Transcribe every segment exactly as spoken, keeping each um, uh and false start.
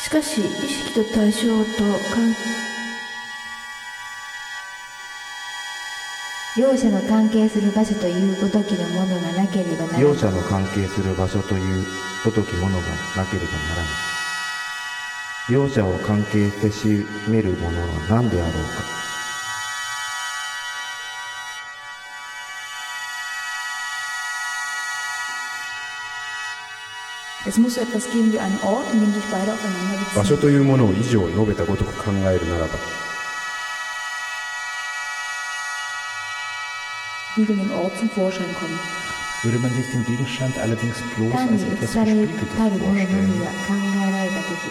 しかし意識と対象と関両者の関係する場所というごときのものがなければならない。 両者の関係する場所というごときものがなければならない。両者を関係せしめるものは何であろうか。 Es muss so etwas geben wie einen Ort, in dem sich beide aufeinander beziehen. 場所というものを以上述べたごとく考えるならば、 Spiegel im Ort zum Vorschein kommen. Würde man sich den Gegenstand allerdings bloß 単 als に etwas 映され Gespiegeltes たるもののみ vorstellen, が考えられたとき、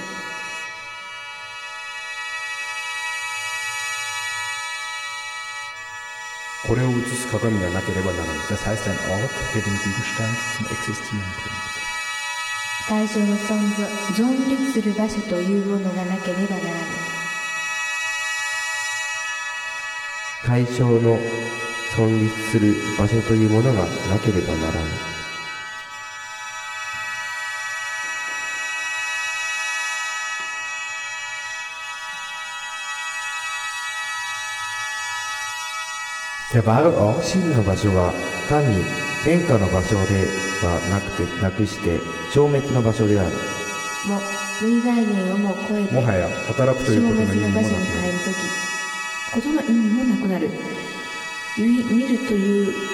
これを映す鏡がなければならない。 das heißt ein Ort, der den Gegenstand zum Existieren bringt. 対象の存在、存立する場所というものがなければならない。 対象の存立する場所というものがなければならない。Der wahre Ort、真の場所は単に変化の場所ではなくてなくして消滅の場所である。 も類概念をも超えてもはや働くという消ことの意味もなく滅の場所になる。 入るとき、 ことの意味もなくなる。見るという